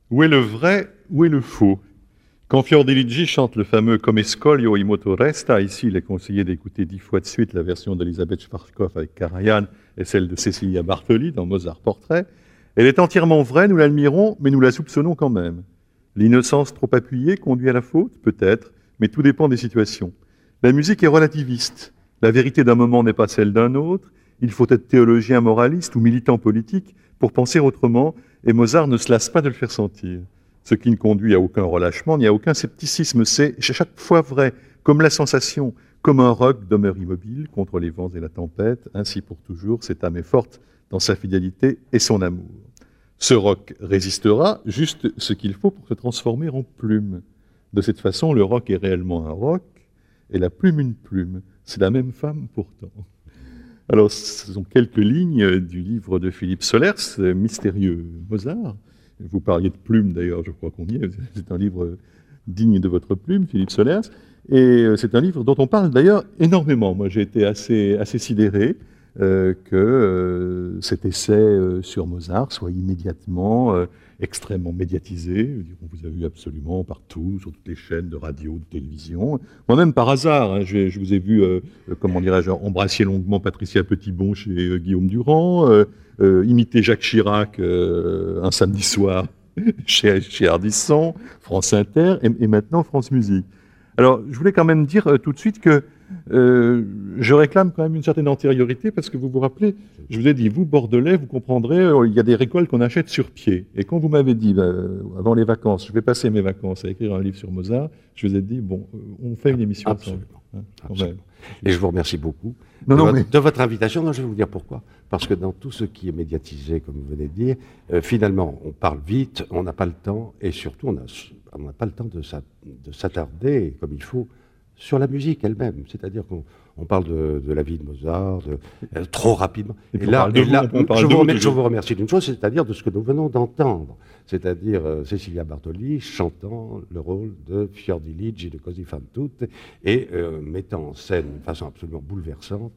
Où est le vrai, où est le faux? Quand Fiordiligi chante le fameux Come scoglio i moto resta, ici il est conseillé d'écouter 10 fois de suite la version d'Elisabeth Schwarzkopf avec Karajan et celle de Cecilia Bartoli dans Mozart Portrait. Elle est entièrement vraie, nous l'admirons, mais nous la soupçonnons quand même. L'innocence trop appuyée conduit à la faute, peut-être, mais tout dépend des situations. La musique est relativiste. La vérité d'un moment n'est pas celle d'un autre. Il faut être théologien moraliste ou militant politique pour penser autrement, et Mozart ne se lasse pas de le faire sentir. Ce qui ne conduit à aucun relâchement, ni à aucun scepticisme. C'est chaque fois vrai, comme la sensation, comme un roc demeure immobile contre les vents et la tempête. Ainsi pour toujours, cette âme est forte dans sa fidélité et son amour. Ce roc résistera juste ce qu'il faut pour se transformer en plume. De cette façon, le roc est réellement un roc et la plume une plume. C'est la même femme pourtant. Alors, ce sont quelques lignes du livre de Philippe Solers, Mystérieux Mozart. Vous parliez de plume d'ailleurs, je crois qu'on y est. C'est un livre digne de votre plume, Philippe Solers. Et c'est un livre dont on parle d'ailleurs énormément. Moi, j'ai été assez sidéré que cet essai sur Mozart soit immédiatement extrêmement médiatisé. On vous a vu absolument partout, sur toutes les chaînes de radio, de télévision. Moi-même, par hasard, hein, je vous ai vu, comment dirais-je, embrasser longuement Patricia Petitbon chez Guillaume Durand, imiter Jacques Chirac un samedi soir chez Ardisson, France Inter, et maintenant France Musique. Alors, je voulais quand même dire tout de suite que je réclame quand même une certaine antériorité, parce que vous vous rappelez, je vous ai dit, vous, Bordelais, vous comprendrez, il y a des récoltes qu'on achète sur pied. Et quand vous m'avez dit, avant les vacances, je vais passer mes vacances à écrire un livre sur Mozart, je vous ai dit, bon, on fait une émission ensemble. Hein, absolument. Et je vous remercie beaucoup de votre invitation. Non, je vais vous dire pourquoi. Parce que dans tout ce qui est médiatisé, comme vous venez de dire, finalement, on parle vite, on n'a pas le temps, et surtout, on n'a pas le temps de s'attarder, comme il faut, sur la musique elle-même. C'est-à-dire qu'on parle de la vie de Mozart trop rapidement. Et là, je vous remercie d'une chose, c'est-à-dire de ce que nous venons d'entendre. C'est-à-dire Cecilia Bartoli chantant le rôle de Fiordiligi de Così fan tutte et mettant en scène d'une façon absolument bouleversante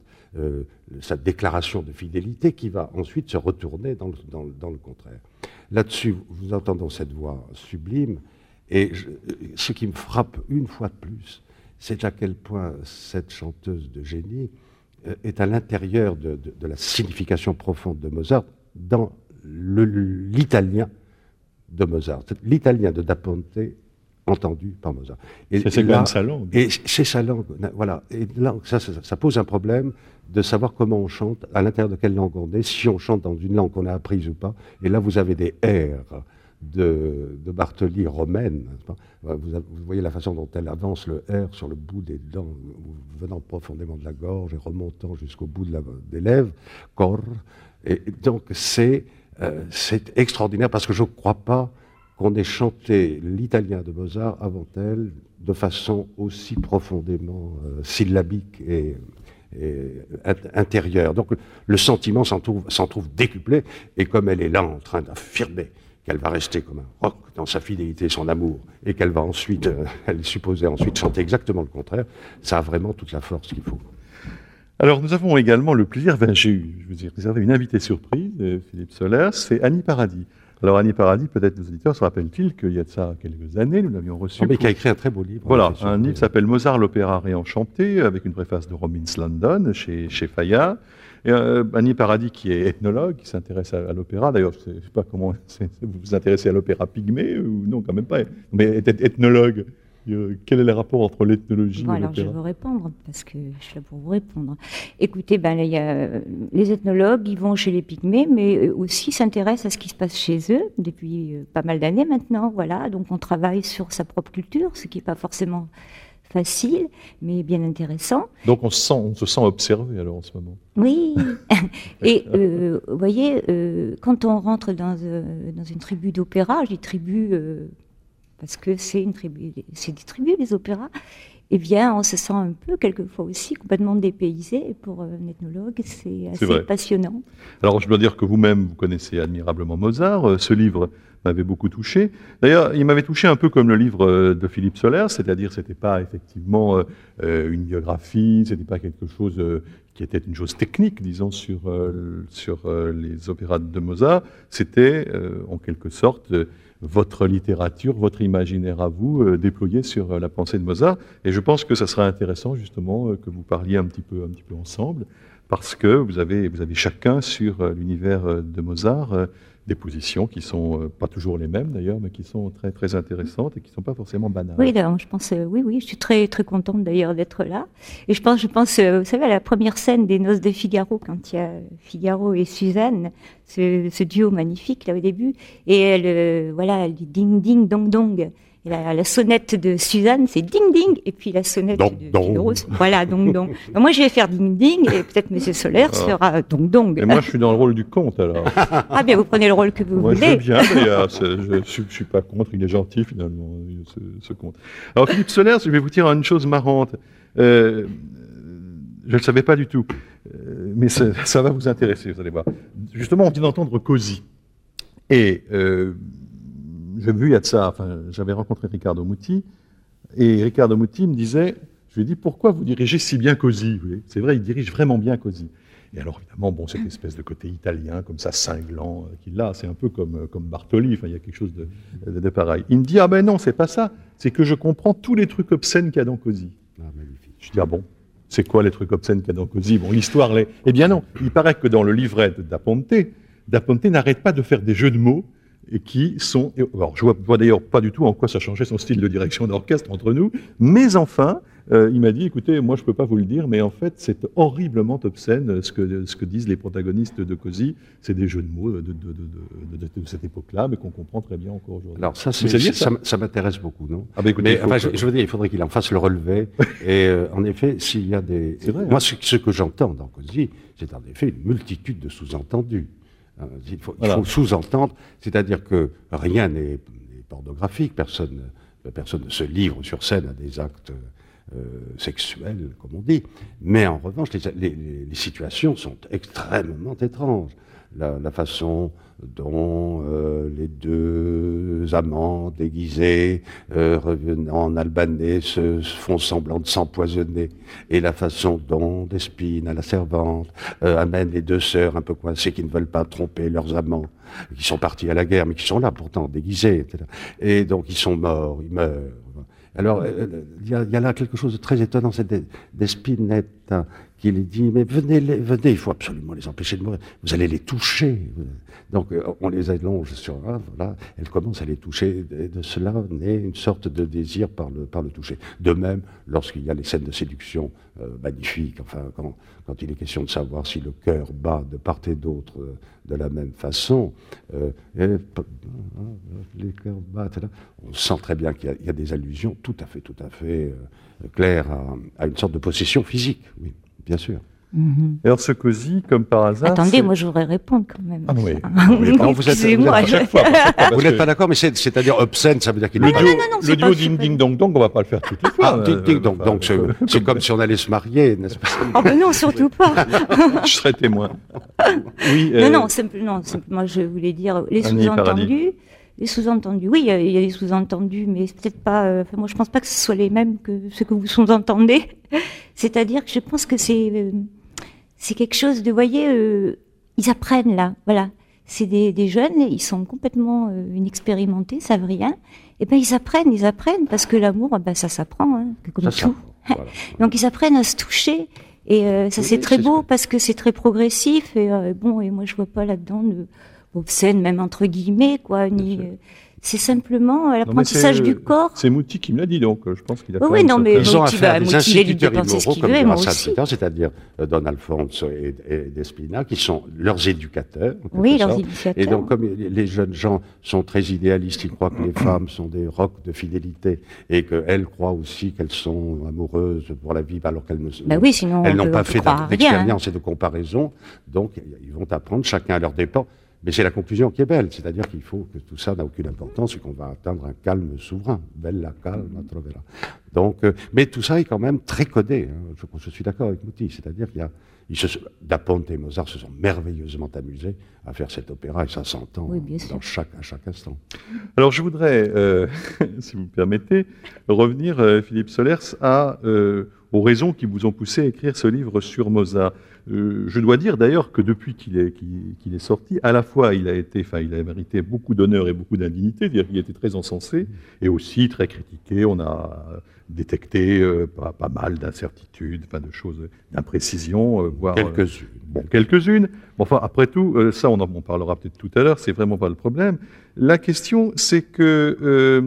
sa déclaration de fidélité qui va ensuite se retourner dans le contraire. Là-dessus, vous entendons cette voix sublime et ce qui me frappe une fois de plus, c'est à quel point cette chanteuse de génie est à l'intérieur de la signification profonde de Mozart dans l'italien de Mozart, l'italien de Da Ponte entendu par Mozart. C'est quand même sa langue. Et c'est sa langue, voilà. Et là, ça pose un problème de savoir comment on chante, à l'intérieur de quelle langue on est, si on chante dans une langue qu'on a apprise ou pas. Et là, vous avez des airs de Bartoli romaine. Vous voyez la façon dont elle avance le R sur le bout des dents, venant profondément de la gorge et remontant jusqu'au bout des lèvres, cor. Et donc c'est extraordinaire parce que je ne crois pas qu'on ait chanté l'italien de Mozart avant elle de façon aussi profondément syllabique et intérieure. Donc le sentiment s'en trouve décuplé, et comme elle est là en train d'affirmer qu'elle va rester comme un roc dans sa fidélité et son amour, et qu'elle va ensuite, elle est supposée ensuite chanter exactement le contraire, ça a vraiment toute la force qu'il faut. Alors nous avons également le plaisir, je vous ai réservé une invitée surprise, Philippe Solers, c'est Annie Paradis. Alors Annie Paradis, peut-être nos auditeurs se rappellent-ils qu'il y a de ça quelques années, nous l'avions reçu. Mais qui a écrit un très beau livre. Voilà, un livre qui s'appelle Mozart, l'opéra réenchanté, avec une préface de Robbins London chez Fayard. Et Annie Paradis, qui est ethnologue, qui s'intéresse à l'opéra. D'ailleurs, je ne sais pas comment vous vous intéressez à l'opéra pygmée, ou non, quand même pas. Mais ethnologue, quel est le rapport entre l'ethnologie et l'opéra? Alors, je vais vous répondre, parce que je suis là pour vous répondre. Écoutez, y a, les ethnologues, ils vont chez les pygmées, mais aussi s'intéressent à ce qui se passe chez eux, depuis pas mal d'années maintenant. Voilà. Donc, on travaille sur sa propre culture, ce qui n'est pas forcément facile, mais bien intéressant. Donc on se sent observé alors en ce moment. Oui. Et vous voyez, quand on rentre dans une tribu d'opéra, je dis tribu parce que c'est une tribu, c'est des tribus les opéras. Eh bien, on se sent un peu, quelquefois aussi, complètement dépaysé. Et pour un ethnologue, c'est assez passionnant. Alors, je dois dire que vous-même, vous connaissez admirablement Mozart. Ce livre m'avait beaucoup touché. D'ailleurs, il m'avait touché un peu comme le livre de Philippe Solers, c'est-à-dire c'était pas effectivement une biographie, c'était pas quelque chose qui était une chose technique, disons, sur les opéras de Mozart. C'était, en quelque sorte, votre littérature, votre imaginaire à vous, déployé sur la pensée de Mozart. Et je pense que ça sera intéressant justement que vous parliez un petit peu ensemble, parce que vous avez chacun sur l'univers de Mozart des positions qui sont pas toujours les mêmes d'ailleurs, mais qui sont très très intéressantes et qui sont pas forcément banales. Oui, alors, je pense, oui, je suis très très contente d'ailleurs d'être là. Et je pense, vous savez, à la première scène des Noces de Figaro, quand il y a Figaro et Suzanne, ce duo magnifique là au début, et elle, voilà, elle dit ding ding dong dong. Et la sonnette de Suzanne, c'est ding ding, et puis la sonnette de Figaro, voilà, dong dong. Ben, moi, je vais faire ding ding, et peut-être Monsieur Solaire sera dong dong. Et moi, je suis dans le rôle du comte, alors. Ah bien, vous prenez le rôle que vous moi, voulez. Je veux bien, d'ailleurs. Je suis pas contre, il est gentil, finalement, ce comte. Alors, Philippe Solaire, je vais vous dire une chose marrante. Je ne le savais pas du tout, mais ça va vous intéresser, vous allez voir. Justement, on vient d'entendre Così. Et j'ai vu, il y a de ça, j'avais rencontré Riccardo Muti, et Riccardo Muti me disait, je lui ai dit, pourquoi vous dirigez si bien Così? C'est vrai, il dirige vraiment bien Così. Et alors, évidemment, bon, cette espèce de côté italien, comme ça, cinglant, qu'il a, c'est un peu comme Bartoli, il y a quelque chose de pareil. Il me dit, ah ben non, c'est pas ça, c'est que je comprends tous les trucs obscènes qu'il y a dans Così. Ah, magnifique. Je dis, ah bon, c'est quoi les trucs obscènes qu'il y a dans Così? Bon, l'histoire, eh bien non, il paraît que dans le livret de Da Ponte n'arrête pas de faire des jeux de mots et qui sont... Alors, je vois d'ailleurs pas du tout en quoi ça changeait son style de direction d'orchestre entre nous, mais enfin, il m'a dit, écoutez, moi je peux pas vous le dire, mais en fait, c'est horriblement obscène ce que disent les protagonistes de Così. C'est des jeux de mots de cette époque-là, mais qu'on comprend très bien encore aujourd'hui. Alors ça m'intéresse beaucoup, non? Ah bah écoutez, je veux dire, il faudrait qu'il en fasse le relevé. Et en effet, s'il y a des... C'est vrai, moi, ce que j'entends dans Così, c'est en effet une multitude de sous-entendus. Il faut sous-entendre, c'est-à-dire que rien n'est pornographique, personne ne se livre sur scène à des actes sexuels, comme on dit, mais en revanche, les situations sont extrêmement étranges. La façon dont les deux amants déguisés revenant en albanais se font semblant de s'empoisonner, et la façon dont Despina, la servante, amène les deux sœurs un peu coincées qui ne veulent pas tromper leurs amants, qui sont partis à la guerre mais qui sont là pourtant déguisés, etc. Et donc ils sont morts, ils meurent. Alors, il y a là quelque chose de très étonnant, c'est Despinetta qui lui dit, mais venez, il faut absolument les empêcher de mourir, vous allez les toucher. Donc, on les allonge sur un, voilà, elle commence à les toucher, et de cela naît une sorte de désir par le toucher. De même, lorsqu'il y a les scènes de séduction magnifiques, enfin, quand il est question de savoir si le cœur bat de part et d'autre de la même façon, les cœurs battent, là, on sent très bien qu'il y a des allusions tout à fait claires à une sorte de possession physique, oui, bien sûr. Mm-hmm. Alors ce Così, comme par hasard... Attendez, moi je voudrais répondre quand même. Ah oui. Excusez-moi. Vous n'êtes pas d'accord, mais c'est-à-dire obscène, ça veut dire qu'il est... Le duo ding ding dong dong, on va pas le faire toutes les fois. Ding ding dong dong, c'est comme si on allait se marier, n'est-ce pas? Ah ben non, surtout pas. Je serais témoin. Oui. Non, simplement, je voulais dire les sous-entendus. Les sous-entendus, oui, il y a des sous-entendus, mais c'est peut-être pas... moi, je pense pas que ce soit les mêmes que ce que vous sous-entendez. C'est-à-dire que je pense que c'est quelque chose de... Vous voyez, ils apprennent, là, voilà. C'est des jeunes, ils sont complètement inexpérimentés, savent rien. Et ben ils apprennent, parce que l'amour, ça s'apprend, hein, comme ça tout. Voilà. Donc, ils apprennent à se toucher. Et ça, c'est très beau, parce que c'est très progressif. Et et moi, je vois pas là-dedans obscène, même entre guillemets, quoi. C'est simplement l'apprentissage du corps. C'est Muti qui me l'a dit, donc je pense qu'il a... Oui, non, mais ils ont affaire à des instituteurs immoraux comme Saint-Peter, c'est-à-dire Don Alfonso et Despina, qui sont leurs éducateurs. Oui, leurs éducateurs. Et donc, comme les jeunes gens sont très idéalistes, ils croient que les femmes sont des rocs de fidélité et qu'elles croient aussi qu'elles sont amoureuses pour la vie, alors qu'elles elles n'ont pas fait d'expérience et de comparaison. Donc, ils vont apprendre chacun à leurs dépens. Mais c'est la conclusion qui est belle, c'est-à-dire qu'il faut que tout ça n'a aucune importance et qu'on va atteindre un calme souverain. Bella calma trovera. Donc, mais tout ça est quand même très codé. Hein. Je suis d'accord avec Muti, c'est-à-dire Da Ponte et Mozart se sont merveilleusement amusés à faire cet opéra et ça s'entend à chaque instant. Alors je voudrais, si vous me permettez, revenir, Philippe Solers, aux raisons qui vous ont poussé à écrire ce livre sur Mozart. Je dois dire d'ailleurs que depuis qu'il est sorti, à la fois il a mérité beaucoup d'honneur et beaucoup d'indignité, c'est-à-dire qu'il était très encensé et aussi très critiqué. On a détecté pas mal d'incertitudes, de choses, d'imprécisions, voire quelques-unes. Quelques-unes. Bon, enfin, après tout, ça on en parlera peut-être tout à l'heure, c'est vraiment pas le problème. La question, c'est que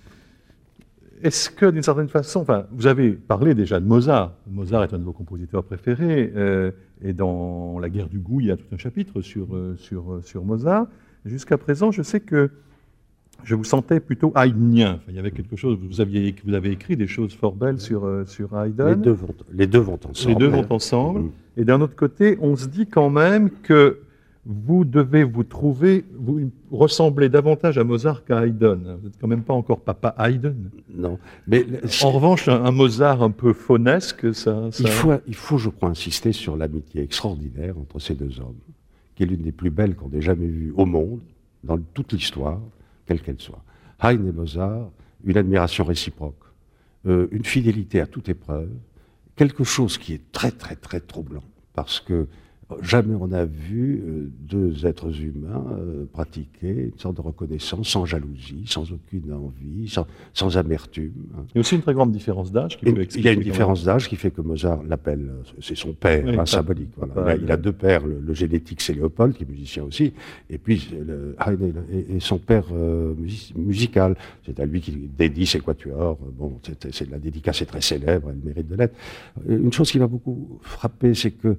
est-ce que, d'une certaine façon, vous avez parlé déjà de Mozart. Mozart est un de vos compositeurs préférés, et dans La guerre du goût, il y a tout un chapitre sur Mozart. Jusqu'à présent, je sais que je vous sentais plutôt haydnien. Il y avait quelque chose, vous avez écrit des choses fort belles sur Haydn. Les deux vont ensemble. Les deux vont ensemble. Et d'un autre côté, on se dit quand même que vous devez vous ressembler davantage à Mozart qu'à Haydn. Vous n'êtes quand même pas encore papa Haydn. Non. Mais en revanche, un Mozart un peu faunesque, ça... Il faut, je crois, insister sur l'amitié extraordinaire entre ces deux hommes, qui est l'une des plus belles qu'on ait jamais vues au monde, dans toute l'histoire, quelle qu'elle soit. Haydn et Mozart, une admiration réciproque, une fidélité à toute épreuve, quelque chose qui est très, très, très troublant, parce que jamais on a vu deux êtres humains pratiquer une sorte de reconnaissance sans jalousie, sans aucune envie, sans amertume. Il y a aussi une très grande différence d'âge qui peut expliquer. Il y a une différence d'âge qui fait que Mozart l'appelle, c'est son père, symbolique. Voilà. Il a deux pères, le génétique c'est Léopold, qui est musicien aussi, et puis Haydn est son père musical. C'est à lui qu'il dédie ses quatuors. Bon, la dédicace est très célèbre, elle mérite de l'être. Une chose qui m'a beaucoup frappé, c'est que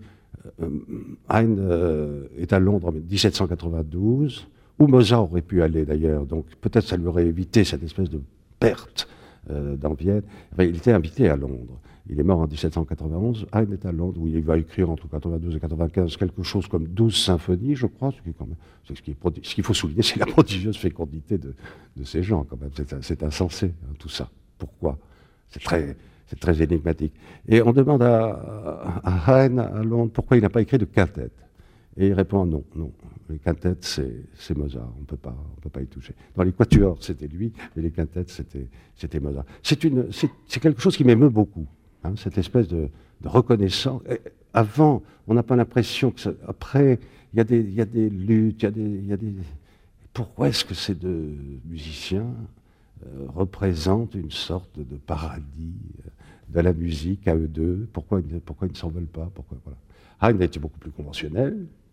Haydn est à Londres en 1792, où Mozart aurait pu aller d'ailleurs, donc peut-être ça lui aurait évité cette espèce de perte dans Vienne. Enfin, il était invité à Londres. Il est mort en 1791. Haydn est à Londres, où il va écrire entre 92 et 95 quelque chose comme 12 symphonies, je crois. Ce qu'il faut souligner, c'est la prodigieuse fécondité de ces gens, quand même. C'est insensé, tout ça. Pourquoi ? C'est très énigmatique. Et on demande à Haydn, à Londres, pourquoi il n'a pas écrit de quintette. Et il répond non. Les quintettes, c'est Mozart, on ne peut pas y toucher. Dans les quatuors, c'était lui, mais les quintettes, c'était Mozart. C'est quelque chose qui m'émeut beaucoup, cette espèce de reconnaissance. Et avant, on n'a pas l'impression que... Après, il y a des luttes, il y a des... Pourquoi est-ce que ces deux musiciens représentent une sorte de paradis de la musique à eux deux? Pourquoi ils ne s'en veulent pas? Voilà. Haydn a été beaucoup plus conventionnel.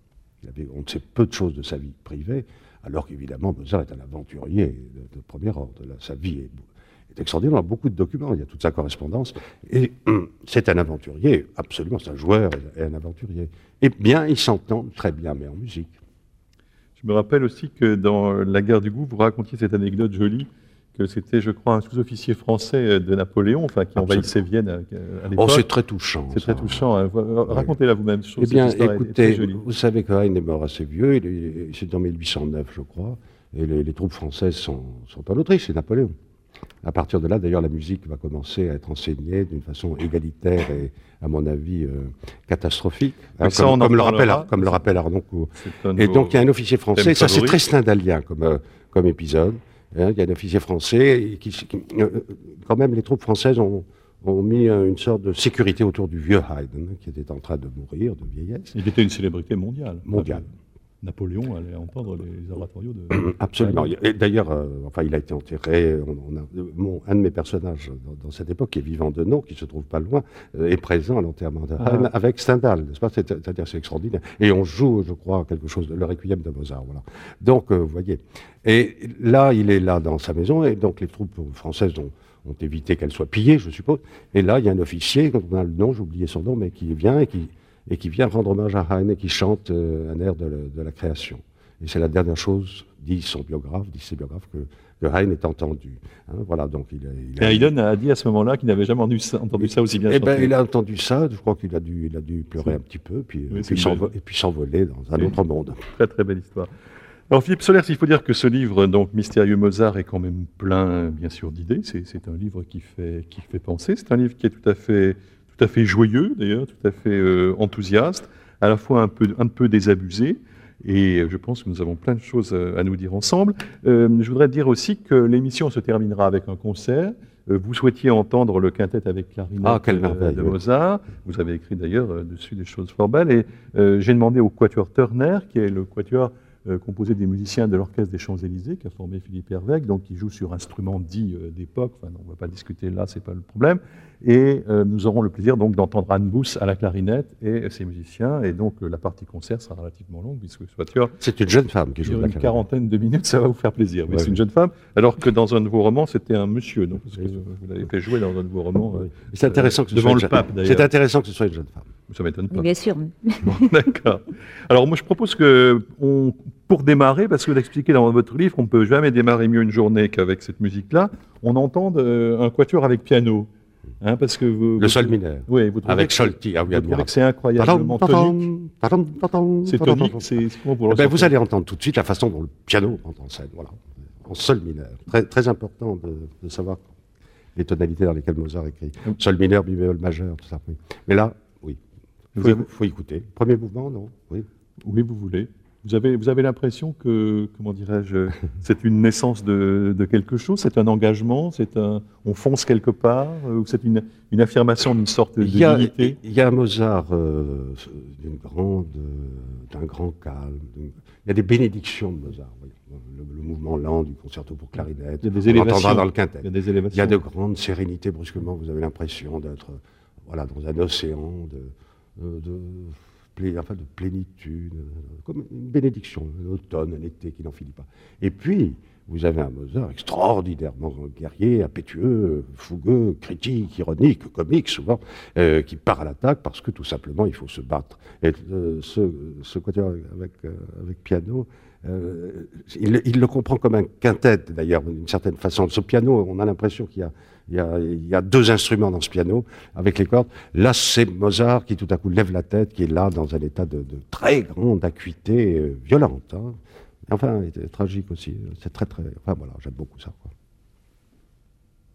On ne sait peu de choses de sa vie privée, alors qu'évidemment Mozart est un aventurier de premier ordre. Sa vie est extraordinaire. On a beaucoup de documents, il y a toute sa correspondance. Et c'est un aventurier, absolument, c'est un joueur et un aventurier. Et bien, ils s'entendent très bien, mais en musique. Je me rappelle aussi que dans La guerre du goût, vous racontiez cette anecdote jolie, que c'était, je crois, un sous-officier français de Napoléon, qui envahissait Vienne à l'époque. Oh, c'est très touchant. C'est très touchant. Hein. Racontez-la vous-même. Eh bien, écoutez, vous savez que Haydn est mort assez vieux, c'est en 1809, je crois, et les troupes françaises sont en Autriche, c'est Napoléon. À partir de là, d'ailleurs, la musique va commencer à être enseignée d'une façon égalitaire et, à mon avis, catastrophique, comme le rappelle Harnoncourt. Et donc, il y a un officier français, ça c'est très stendhalien comme épisode. Il y a un officier français qui quand même, les troupes françaises ont mis une sorte de sécurité autour du vieux Haydn, qui était en train de mourir de vieillesse. Il était une célébrité mondiale. Napoléon allait entendre les oratorios de... Absolument. Et d'ailleurs, il a été enterré. Un de mes personnages dans cette époque, qui est vivant de nom, qui ne se trouve pas loin, est présent à l'enterrement de Haydn avec Stendhal, n'est-ce pas? C'est-à-dire, c'est extraordinaire. Et on joue, je crois, quelque chose de le Requiem de Mozart. Voilà. Donc, vous voyez. Et là, il est là dans sa maison, et donc les troupes françaises ont évité qu'elle soit pillée, je suppose. Et là, il y a un officier, dont on a le nom, j'ai oublié son nom, mais qui vient et qui vient rendre hommage à Haydn et qui chante un air de la création. Et c'est la dernière chose, disent ses biographes, que Haydn est entendu. Voilà, donc et Haydn a dit à ce moment-là qu'il n'avait jamais entendu ça aussi bien. Eh bien, il a entendu ça, je crois qu'il a dû pleurer un petit peu, et puis s'envoler dans un autre monde. Très très belle histoire. Alors Philippe Sollers, il faut dire que ce livre, donc Mystérieux Mozart, est quand même plein, bien sûr, d'idées. C'est un livre qui fait penser. C'est un livre qui est tout à fait joyeux, d'ailleurs, tout à fait enthousiaste, à la fois un peu désabusé. Et je pense que nous avons plein de choses à nous dire ensemble. Je voudrais dire aussi que l'émission se terminera avec un concert vous souhaitiez entendre le quintet avec clarinette de oui. Mozart. Vous avez écrit d'ailleurs dessus des choses fort belles. Et j'ai demandé au quatuor Turner, qui est le quatuor composé des musiciens de l'Orchestre des Champs-Élysées, qui a formé Philippe Hervèque, donc qui joue sur instruments dits d'époque. Enfin, on ne va pas discuter là, c'est pas le problème. Et nous aurons le plaisir donc d'entendre Anne Bousse à la clarinette et ses musiciens. Et donc la partie concert sera relativement longue, puisque ce quatuor... C'est une jeune femme qui joue de la clarinette. Une quarantaine de minutes, ça va vous faire plaisir. Mais ouais, c'est une jeune femme, alors que dans un de vos romans, c'était un monsieur. Donc, parce que vous l'avez fait jouer dans un de vos romans. Oui. C'est intéressant que ce devant soit le pape, d'ailleurs. C'est intéressant que ce soit une jeune femme. Ça m'étonne pas. Bien sûr. Bon, d'accord. Alors moi, je propose que, pour démarrer, parce que vous l'expliquez dans votre livre, on ne peut jamais démarrer mieux une journée qu'avec cette musique-là, on entend un quatuor avec piano. Hein, parce que le sol mineur. Oui, vous trouvez avec Solti. Ah oui, vous trouvez que c'est incroyablement tonique. C'est tonique. C'est comment vous vous allez entendre tout de suite la façon dont le piano rentre en scène. Voilà, en sol mineur. Très, très important de savoir les tonalités dans lesquelles Mozart écrit. Sol mineur, mi bémol majeur, tout ça. Oui. Mais là, oui. Il faut écouter. Premier mouvement, non? Oui. Oui, vous voulez. Vous avez l'impression que, comment dirais-je, c'est une naissance de quelque chose, c'est un engagement, on fonce quelque part, ou c'est une affirmation d'une sorte de dignité? Il y a un Mozart d'un grand calme. Il y a des bénédictions de Mozart. Le mouvement lent du concerto pour clarinette. Il y a des élévations. On l'entendra dans le quintet. Il y a des élévations. Il y a de grandes sérénités brusquement. Vous avez l'impression d'être dans un océan de plénitude, comme une bénédiction, un automne, un été qui n'en finit pas. Et puis, vous avez un Mozart extraordinairement guerrier, impétueux, fougueux, critique, ironique, comique souvent, qui part à l'attaque parce que tout simplement il faut se battre. Et ce quatuor avec piano, il le comprend comme un quintet d'ailleurs, d'une certaine façon. Ce piano, on a l'impression qu'il y a deux instruments dans ce piano, avec les cordes. Là, c'est Mozart qui tout à coup lève la tête, qui est là dans un état de très grande acuité violente. Hein. Enfin, tragique aussi. C'est très, très... Enfin voilà, j'aime beaucoup ça. Quoi.